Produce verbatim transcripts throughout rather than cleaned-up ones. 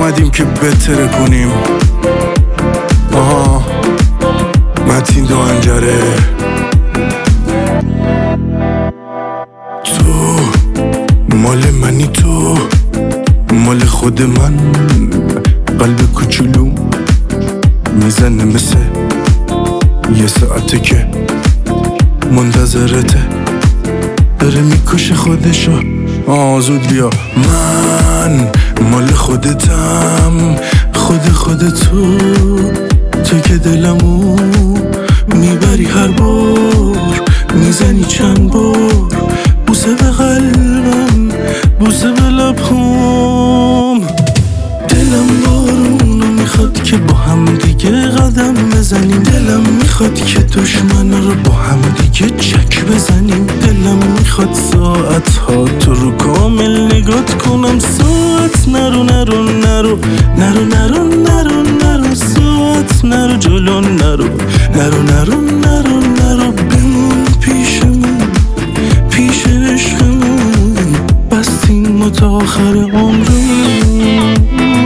اومدیم که بتره کنیم. آها متین دو انجره. تو مال منی، تو مال خود من. قلب کوچولو میزنه مثل یه ساعته که منتظرته، داره میکشه خودشو. آه زود بیا. من مال خودتم، خود خودتو، تو که دلمو میبری هر بار، میزنی چند بار بوسه به قلبم، بوسه به لبم. دلم بارونو میخواد که با هم دیگه قدم بزنیم، دلم میخواد که دشمن رو با هم دیگه چک بزنیم، دلم میخواد ساعت ها تو رو کامل نگات کنم. ساعت نرو نرو نرو نرو نرو نرو نرو ساعت نرو جلو نرو نرو نرو نرو نرو بمون پیشمون، پیش عشقمون، بستیم ما تا آخر عمرمون.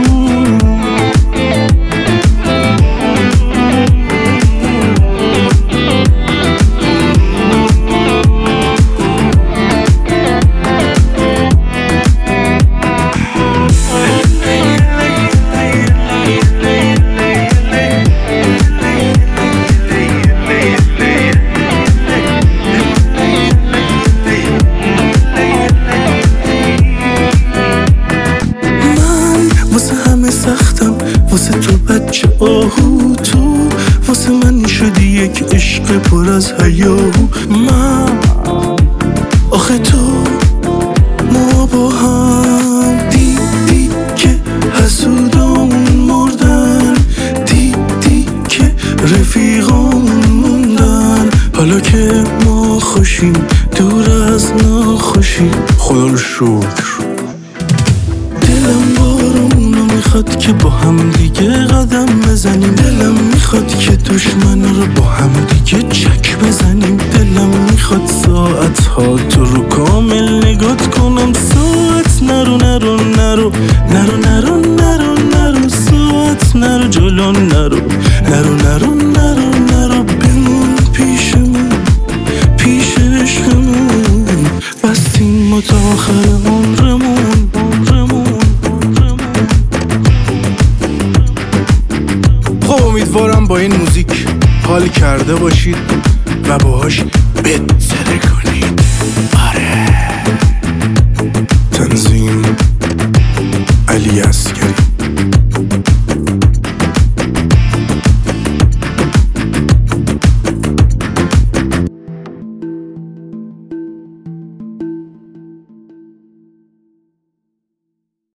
واسه تو بچه آهو، تو واسه من شدی یک عشق پر از حیاهو. من آخه تو ما با هم دیدی که حسودامون مردن، دیدی که رفیقامون موندن، حالا که ما خوشیم دور از ناخوشی، خدا رو شکر. دلم بارونو میخواد که با هم دیگه قدم بزنیم، دلم میخواد که دشمن رو با هم دیگه چک بزنیم، دلم میخواد ساعت ها تو رو کامل نگات کنم. ساعت نرو نرو نرو نرو نرو نرو نرو ساعت نرو جلو نرو نرو نرو نرو نرو بمون پیشمون، پیش عشقمون، بستیم ما تا آخر عمرمون. امیدوارم با این موزیک حال کرده باشید و باهاش بت